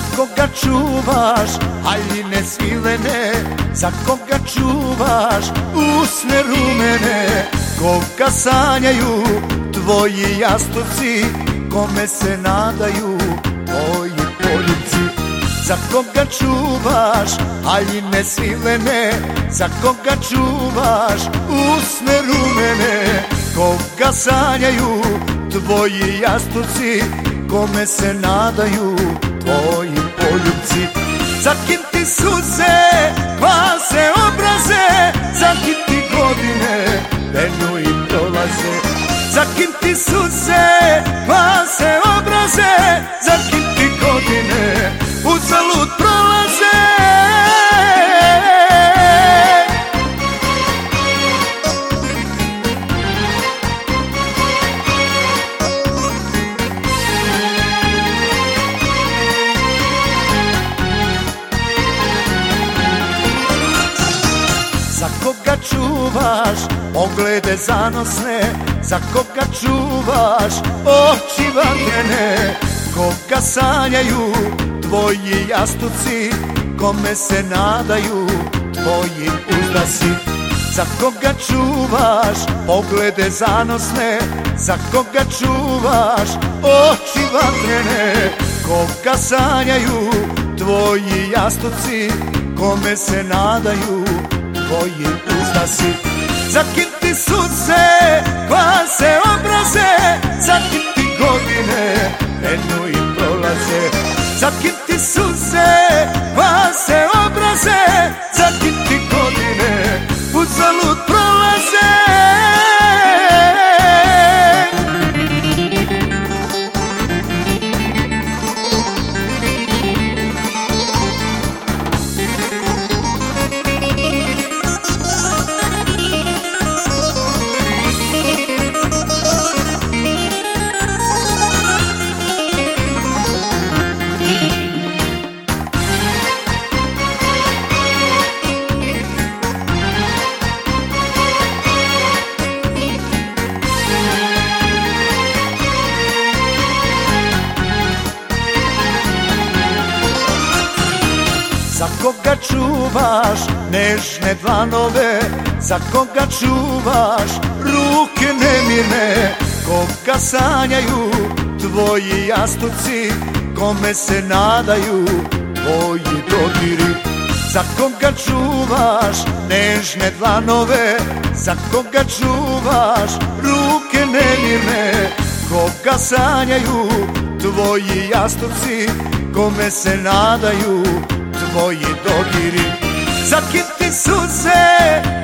koga čuvaš haljine svilene, za koga čuvaš usne rumene, koga sanjaju tvoji jastuci, kome se nadaju tvoji poljupci. Za koga čuvaš haljine svilene, za koga čuvaš usne rumene, koga sanjaju tvoji jastuci, kome se nadaju tvoji poljupci. Za kim ti suze kvase obraze, za kim ti godine penju i prolaze. Za kim ti suze kvase obraze, za kim ti godine uzalud prolaze. Za koga čuvaš poglede zanosne, za koga čuvaš oči vatrene, koga sanjaju tvoji jastuci, kome se nadaju tvoji uzdasi. Za koga čuvaš poglede zanosne, za koga čuvaš oči vatrene, koga sanjaju tvoji jastuci, kome se nadaju tvoji uzdasi. Za kim ti suze kvase obraze, za kim ti godine penju i prolaze. Za kim ti suze kvase obraze, za kim ti godine uzalud prolaze. Za koga čuvaš nežne dlanove, za koga čuvaš ruke nemirne, koga sanjaju tvoji jastuci, kome se nadaju tvoji dodiri. Za koga čuvaš nežne dlanove, za koga čuvaš ruke nemirne, koga sanjaju tvoji jastuci, kome se nadaju tvoji dodiri. Za kim ti suze